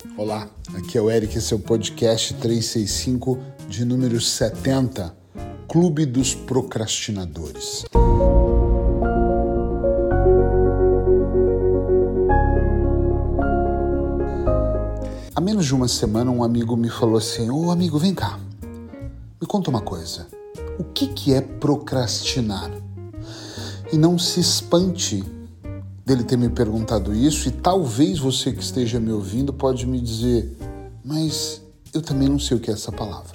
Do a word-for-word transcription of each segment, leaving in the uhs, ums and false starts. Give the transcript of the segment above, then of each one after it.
Olá, aqui é o Eric, esse é o podcast trezentos e sessenta e cinco de número setenta, Clube dos Procrastinadores. Há menos de uma semana um amigo me falou assim: ô amigo, vem cá, me conta uma coisa, o que que é procrastinar? E não se espante dele ter me perguntado isso, e talvez você que esteja me ouvindo pode me dizer, mas eu também não sei o que é essa palavra.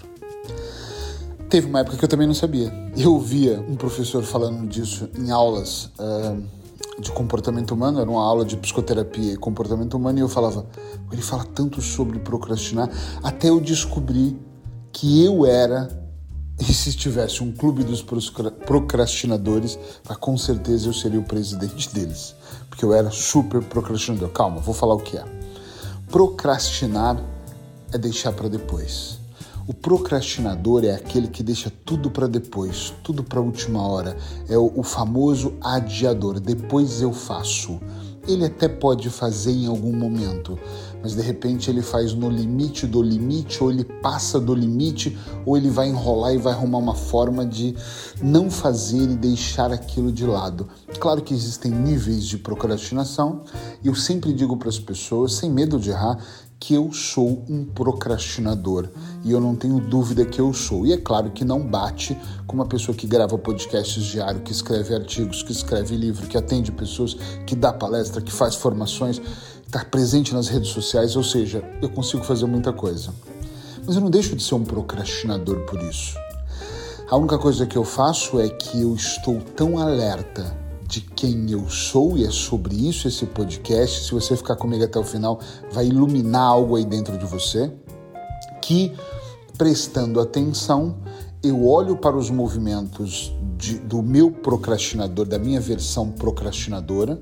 Teve uma época que eu também não sabia. Eu ouvia um professor falando disso em aulas uh, de comportamento humano, era uma aula de psicoterapia e comportamento humano, e eu falava, ele fala tanto sobre procrastinar, até eu descobri que eu era, e se tivesse um clube dos procrastinadores, com certeza eu seria o presidente deles, porque eu era super procrastinador. Calma, vou falar o que é. Procrastinar é deixar para depois. O procrastinador é aquele que deixa tudo para depois, tudo para a última hora. É o, o famoso adiador, depois eu faço. Ele até pode fazer em algum momento, mas de repente ele faz no limite do limite, ou ele passa do limite, ou ele vai enrolar e vai arrumar uma forma de não fazer e deixar aquilo de lado. Claro que existem níveis de procrastinação, e eu sempre digo para as pessoas, sem medo de errar, que eu sou um procrastinador, e eu não tenho dúvida que eu sou. E é claro que não bate com uma pessoa que grava podcasts diários, que escreve artigos, que escreve livro, que atende pessoas, que dá palestra, que faz formações, está presente nas redes sociais, ou seja, eu consigo fazer muita coisa. Mas eu não deixo de ser um procrastinador por isso. A única coisa que eu faço é que eu estou tão alerta de quem eu sou, e é sobre isso esse podcast. Se você ficar comigo até o final, vai iluminar algo aí dentro de você, que, prestando atenção, eu olho para os movimentos de, do meu procrastinador, da minha versão procrastinadora,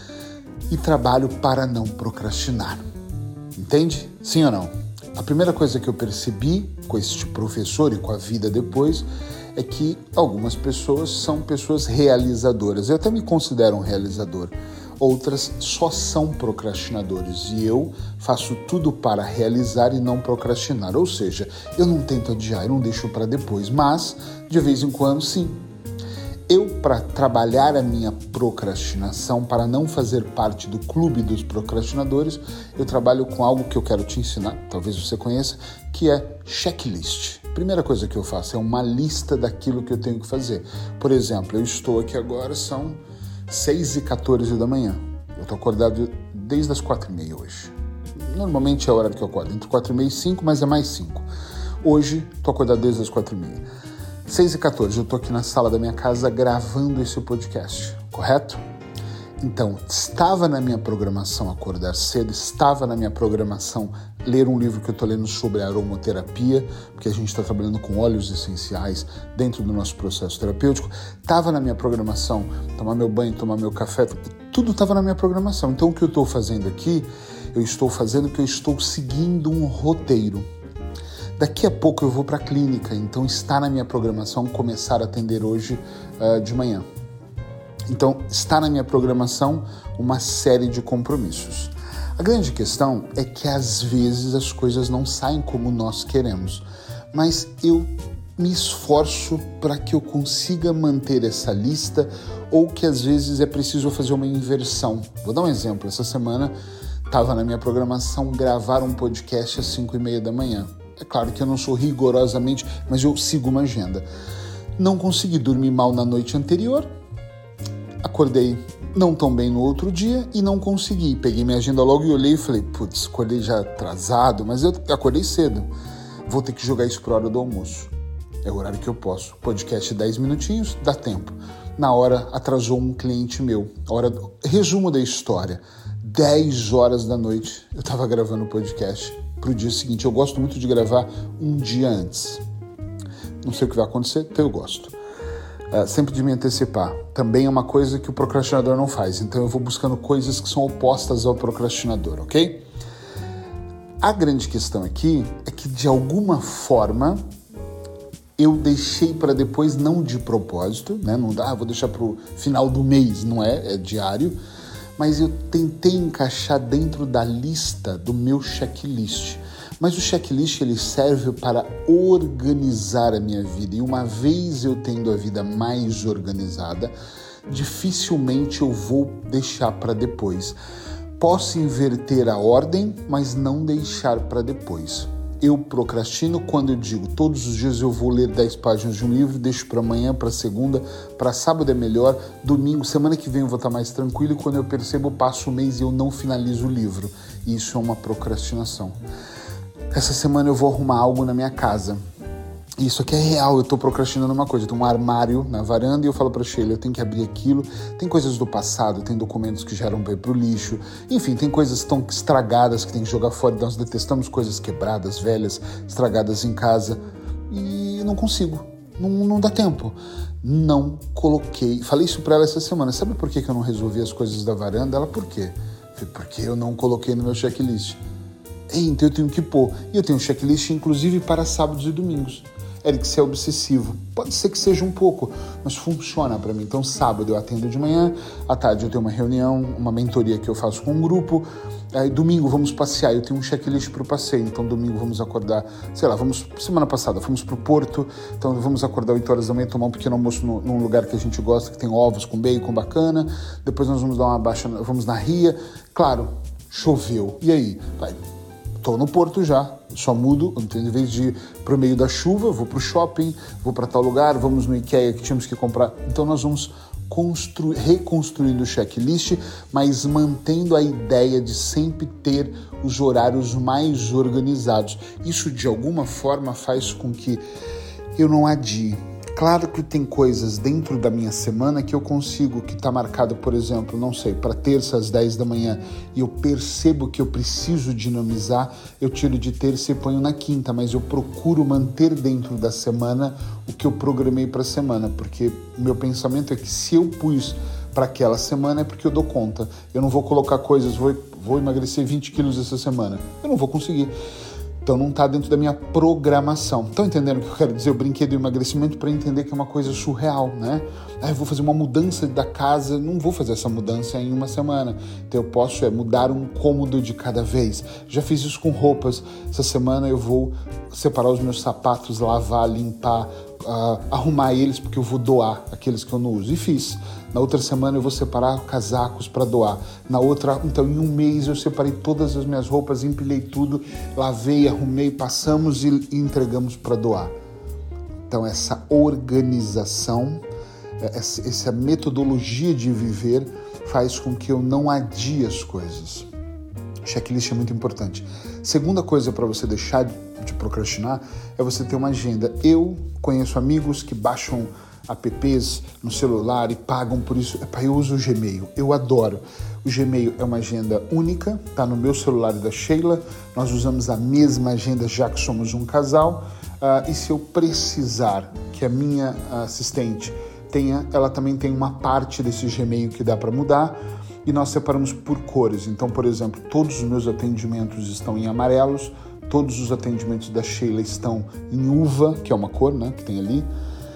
e trabalho para não procrastinar. Entende? Sim ou não? A primeira coisa que eu percebi com este professor e com a vida depois é que algumas pessoas são pessoas realizadoras. Eu até me considero um realizador. Outras só são procrastinadores. E eu faço tudo para realizar e não procrastinar. Ou seja, eu não tento adiar, eu não deixo para depois. Mas, de vez em quando, sim. Eu, para trabalhar a minha procrastinação, para não fazer parte do clube dos procrastinadores, eu trabalho com algo que eu quero te ensinar, talvez você conheça, que é checklist. Primeira coisa que eu faço é uma lista daquilo que eu tenho que fazer. Por exemplo, eu estou aqui agora, são seis e quatorze da manhã. Eu estou acordado desde as quatro e meia hoje. Normalmente é o horário que eu acordo, entre quatro e meia e cinco, mas é mais cinco. Hoje, estou acordado desde as quatro e meia. seis e quatorze, eu estou aqui na sala da minha casa gravando esse podcast, correto? Então, estava na minha programação acordar cedo, estava na minha programação ler um livro que eu estou lendo sobre aromaterapia, porque a gente está trabalhando com óleos essenciais dentro do nosso processo terapêutico. Estava na minha programação tomar meu banho, tomar meu café, tudo estava na minha programação. Então, o que eu estou fazendo aqui, eu estou fazendo que eu estou seguindo um roteiro. Daqui a pouco eu vou para a clínica, então está na minha programação começar a atender hoje uh, de manhã. Então está na minha programação uma série de compromissos. A grande questão é que às vezes as coisas não saem como nós queremos, mas eu me esforço para que eu consiga manter essa lista, ou que às vezes é preciso fazer uma inversão. Vou dar um exemplo, essa semana estava na minha programação gravar um podcast às cinco e meia da manhã. É claro que eu não sou rigorosamente, mas eu sigo uma agenda. Não consegui dormir mal na noite anterior, acordei não tão bem no outro dia e não consegui. Peguei minha agenda logo e olhei e falei, putz, acordei já atrasado, mas eu acordei cedo. Vou ter que jogar isso para a hora do almoço. É o horário que eu posso. Podcast dez minutinhos, dá tempo. Na hora atrasou um cliente meu. A hora do... Resumo da história. dez horas da noite eu estava gravando o podcast para o dia seguinte. Eu gosto muito de gravar um dia antes. Não sei o que vai acontecer, então eu gosto. Uh, sempre de me antecipar. Também é uma coisa que o procrastinador não faz. Então eu vou buscando coisas que são opostas ao procrastinador, ok? A grande questão aqui é que, de alguma forma, eu deixei para depois, não de propósito, né? Não dá, ah, vou deixar para o final do mês, não é? É diário. mas eu tentei encaixar dentro da lista do meu checklist. Mas o checklist ele serve para organizar a minha vida, e uma vez eu tendo a vida mais organizada, dificilmente eu vou deixar para depois. Posso inverter a ordem, mas não deixar para depois. Eu procrastino quando eu digo todos os dias eu vou ler dez páginas de um livro, deixo para amanhã, para segunda, para sábado é melhor, domingo, semana que vem eu vou estar mais tranquilo, e quando eu percebo eu passo o mês e eu não finalizo o livro. Isso é uma procrastinação. Essa semana eu vou arrumar algo na minha casa. Isso aqui é real, eu estou procrastinando uma coisa. Eu tenho um armário na varanda e eu falo para Sheila, eu tenho que abrir aquilo. Tem coisas do passado, tem documentos que já eram para ir pro lixo. Enfim, tem coisas que estão estragadas que tem que jogar fora. Nós detestamos coisas quebradas, velhas, estragadas em casa. E não consigo, não, não dá tempo. Não coloquei, falei isso para ela essa semana. Sabe por que eu não resolvi as coisas da varanda? Ela, por quê? Porque eu não coloquei no meu checklist. Então eu tenho que pôr. E eu tenho um checklist inclusive para sábados e domingos. Eric, você é obsessivo. Pode ser que seja um pouco, mas funciona para mim. Então sábado eu atendo de manhã, à tarde eu tenho uma reunião, uma mentoria que eu faço com um grupo. Aí domingo vamos passear, eu tenho um checklist para o passeio. Então domingo vamos acordar, sei lá, vamos semana passada fomos para o Porto. Então vamos acordar oito horas da manhã, tomar um pequeno almoço no, num lugar que a gente gosta, que tem ovos com bacon bacana. Depois nós vamos dar uma baixa, vamos na Ria. Claro, choveu. E aí? Vai. Estou no Porto já, só mudo, em vez de ir para o meio da chuva, vou para o shopping, vou para tal lugar, vamos no IKEA que tínhamos que comprar. Então nós vamos construir, reconstruindo o checklist, mas mantendo a ideia de sempre ter os horários mais organizados. Isso de alguma forma faz com que eu não adie. Claro que tem coisas dentro da minha semana que eu consigo, que está marcado, por exemplo, não sei, para terça às dez da manhã, e eu percebo que eu preciso dinamizar, eu tiro de terça e ponho na quinta, mas eu procuro manter dentro da semana o que eu programei para a semana, porque o meu pensamento é que se eu pus para aquela semana é porque eu dou conta. Eu não vou colocar coisas, vou, vou emagrecer vinte quilos essa semana, eu não vou conseguir. Então não está dentro da minha programação. Estão entendendo o que eu quero dizer? Eu brinquei do emagrecimento para entender que é uma coisa surreal, né? Ah, eu vou fazer uma mudança da casa, não vou fazer essa mudança em uma semana. Então eu posso é, mudar um cômodo de cada vez. Já fiz isso com roupas. Essa semana eu vou separar os meus sapatos, lavar, limpar, uh, arrumar eles, porque eu vou doar aqueles que eu não uso. E fiz. Na outra semana eu vou separar casacos para doar. Na outra, então em um mês eu separei todas as minhas roupas, empilhei tudo, lavei, arrumei, passamos e entregamos para doar. Então essa organização, essa metodologia de viver faz com que eu não adie as coisas. Checklist é muito importante. Segunda coisa para você deixar de procrastinar é você ter uma agenda. Eu conheço amigos que baixam apps no celular e pagam por isso. Eu uso o Gmail, eu adoro. O Gmail é uma agenda única, tá no meu celular e da Sheila, nós usamos a mesma agenda já que somos um casal, uh, e se eu precisar que a minha assistente tenha, ela também tem uma parte desse Gmail que dá para mudar, e nós separamos por cores. Então, por exemplo, todos os meus atendimentos estão em amarelos, todos os atendimentos da Sheila estão em uva, que é uma cor, né, que tem ali.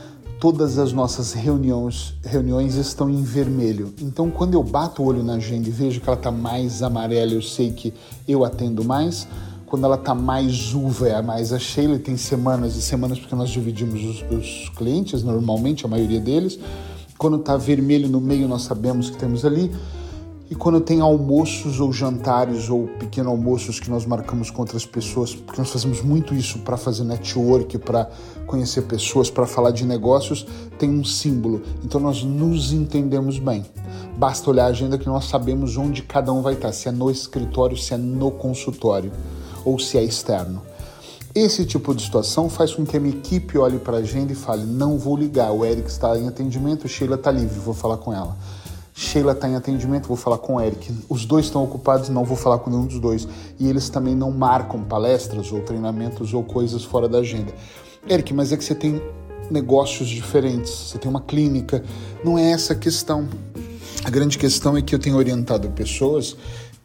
Todas as nossas reuniões, reuniões estão em vermelho. Então, quando eu bato o olho na agenda e vejo que ela está mais amarela, eu sei que eu atendo mais. Quando ela está mais uva, é mais a Sheila, e tem semanas e semanas, porque nós dividimos os, os clientes, normalmente, a maioria deles. Quando está vermelho no meio, nós sabemos que temos ali. E quando tem almoços ou jantares ou pequenos almoços que nós marcamos com outras pessoas, porque nós fazemos muito isso para fazer network, para conhecer pessoas, para falar de negócios, tem um símbolo. Então nós nos entendemos bem. Basta olhar a agenda que nós sabemos onde cada um vai estar, se é no escritório, se é no consultório ou se é externo. Esse tipo de situação faz com que a minha equipe olhe para a agenda e fale, não vou ligar, o Eric está em atendimento, a Sheila está livre, vou falar com ela. Sheila está em atendimento, vou falar com o Eric. Os dois estão ocupados, não vou falar com nenhum dos dois. E eles também não marcam palestras ou treinamentos ou coisas fora da agenda. Eric, mas é que você tem negócios diferentes, você tem uma clínica. Não é essa a questão. A grande questão é que eu tenho orientado pessoas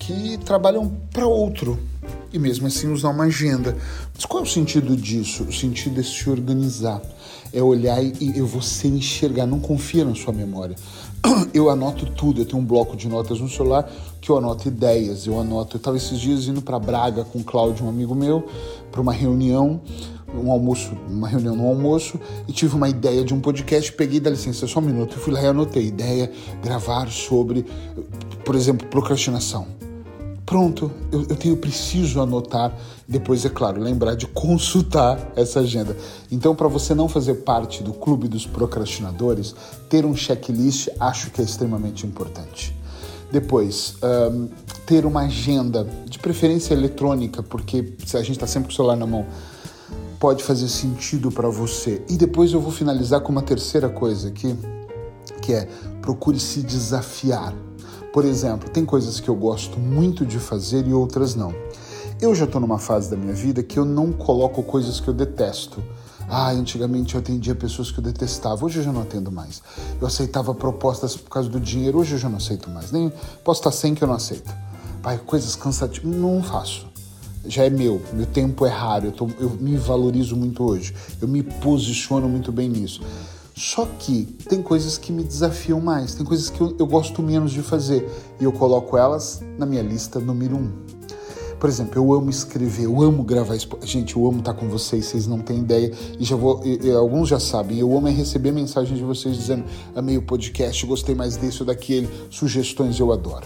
que trabalham para outro e mesmo assim usar uma agenda. Mas qual é o sentido disso? O sentido é se organizar, é olhar e, e você enxergar, não confia na sua memória. Eu anoto tudo, eu tenho um bloco de notas no celular que eu anoto ideias, eu anoto, eu estava esses dias indo para Braga com o Cláudio, um amigo meu, para uma reunião, um almoço, uma reunião no almoço, e tive uma ideia de um podcast, peguei, dá licença, só um minuto, eu fui lá e anotei, ideia, gravar sobre, por exemplo, procrastinação. Pronto, eu, eu tenho, preciso anotar, depois, é claro, lembrar de consultar essa agenda. Então, para você não fazer parte do clube dos procrastinadores, ter um checklist acho que é extremamente importante. Depois, um, ter uma agenda, de preferência eletrônica, porque se a gente está sempre com o celular na mão, pode fazer sentido para você. E depois eu vou finalizar com uma terceira coisa aqui, que é procure se desafiar. Por exemplo, tem coisas que eu gosto muito de fazer e outras não. Eu já estou numa fase da minha vida que eu não coloco coisas que eu detesto. Ah, antigamente eu atendia pessoas que eu detestava, hoje eu já não atendo mais. Eu aceitava propostas por causa do dinheiro, hoje eu já não aceito mais. Nem posso estar sem que eu não aceito. Pai, coisas cansativas, não faço. Já é meu, meu tempo é raro, eu, tô, eu me valorizo muito hoje. Eu me posiciono muito bem nisso. Só que tem coisas que me desafiam mais, tem coisas que eu, eu gosto menos de fazer e eu coloco elas na minha lista número um. Por exemplo, eu amo escrever, eu amo gravar, gente, eu amo estar com vocês, vocês não têm ideia, e já vou, e, e, alguns já sabem, eu amo é receber mensagens de vocês dizendo, amei o podcast, gostei mais desse ou daquele, sugestões eu adoro.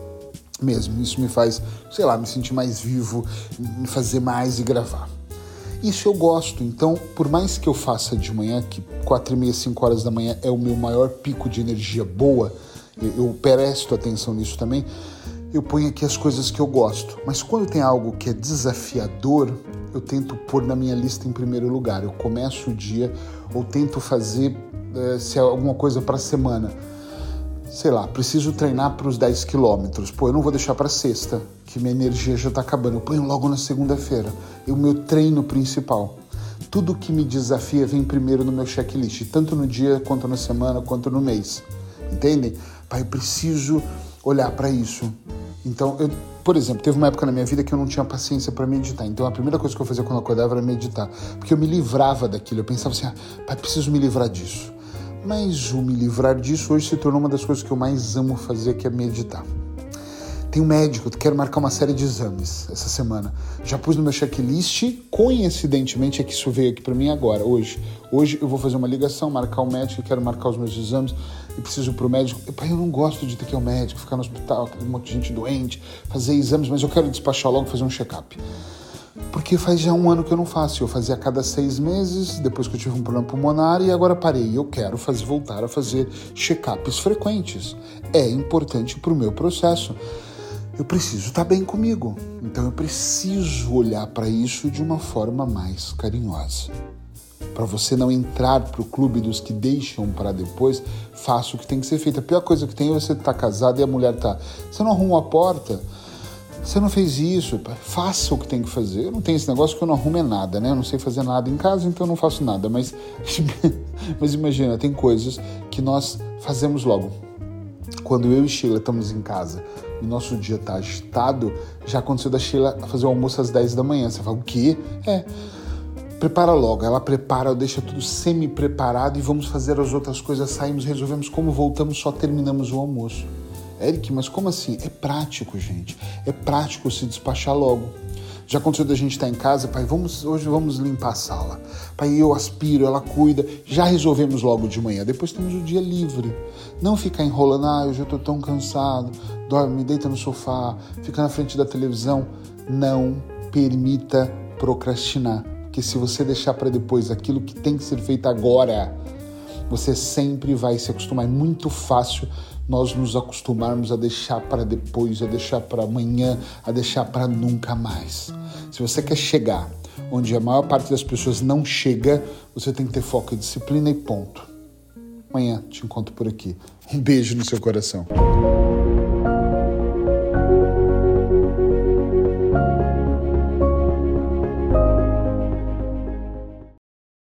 Mesmo, isso me faz, sei lá, me sentir mais vivo, me fazer mais e gravar. Isso eu gosto, então, por mais que eu faça de manhã, que quatro e meia, cinco horas da manhã é o meu maior pico de energia boa, eu, eu presto atenção nisso também, eu ponho aqui as coisas que eu gosto. Mas quando tem algo que é desafiador, eu tento pôr na minha lista em primeiro lugar. Eu começo o dia ou tento fazer, eh, se é alguma coisa para a semana. Sei lá, preciso treinar para os dez quilômetros. Pô, eu não vou deixar para sexta, que minha energia já está acabando. Eu ponho logo na segunda-feira. É o meu treino principal. Tudo que me desafia vem primeiro no meu checklist, tanto no dia, quanto na semana, quanto no mês. Entendem? Pai, eu preciso olhar para isso. Então, eu, por exemplo, teve uma época na minha vida que eu não tinha paciência para meditar. Então, a primeira coisa que eu fazia quando eu acordava era meditar. Porque eu me livrava daquilo. Eu pensava assim, ah, pai, preciso me livrar disso. Mas o me livrar disso hoje se tornou uma das coisas que eu mais amo fazer, que é meditar. Tem um médico, eu quero marcar uma série de exames essa semana. Já pus no meu checklist, coincidentemente é que isso veio aqui para mim agora, hoje. Hoje eu vou fazer uma ligação, marcar o médico, eu quero marcar os meus exames e preciso ir pro médico. Pai, eu não gosto de ter que ir ao médico, ficar no hospital, um monte de gente doente, fazer exames, mas eu quero despachar logo, fazer um check-up. Porque faz já um ano que eu não faço. Eu fazia a cada seis meses, depois que eu tive um problema pulmonar, e agora parei. Eu quero fazer, voltar a fazer check-ups frequentes. É importante para o meu processo. Eu preciso estar bem comigo. Então eu preciso olhar para isso de uma forma mais carinhosa. Para você não entrar para o clube dos que deixam para depois, faça o que tem que ser feito. A pior coisa que tem é você estar casado e a mulher tá. Você não arruma a porta. Você não fez isso, faça o que tem que fazer. Eu não tenho esse negócio que eu não arrumo é nada, né? Eu não sei fazer nada em casa, então eu não faço nada. Mas, mas imagina, tem coisas que nós fazemos logo. Quando eu e Sheila estamos em casa e nosso dia está agitado, já aconteceu da Sheila fazer o almoço às dez da manhã. Você fala, o quê? É, prepara logo. Ela prepara, deixa tudo semi-preparado e vamos fazer as outras coisas. Saímos, resolvemos como voltamos, só terminamos o almoço. Eric, mas como assim? É prático, gente. É prático se despachar logo. Já aconteceu da gente estar em casa, pai, vamos, hoje vamos limpar a sala. Pai, eu aspiro, ela cuida. Já resolvemos logo de manhã. Depois temos o dia livre. Não ficar enrolando, ah, eu já estou tão cansado. Dorme, deita no sofá, fica na frente da televisão. Não permita procrastinar. Porque se você deixar para depois aquilo que tem que ser feito agora, você sempre vai se acostumar. É muito fácil nós nos acostumarmos a deixar para depois, a deixar para amanhã, a deixar para nunca mais. Se você quer chegar onde a maior parte das pessoas não chega, você tem que ter foco e disciplina e ponto. Amanhã te encontro por aqui. Um beijo no seu coração.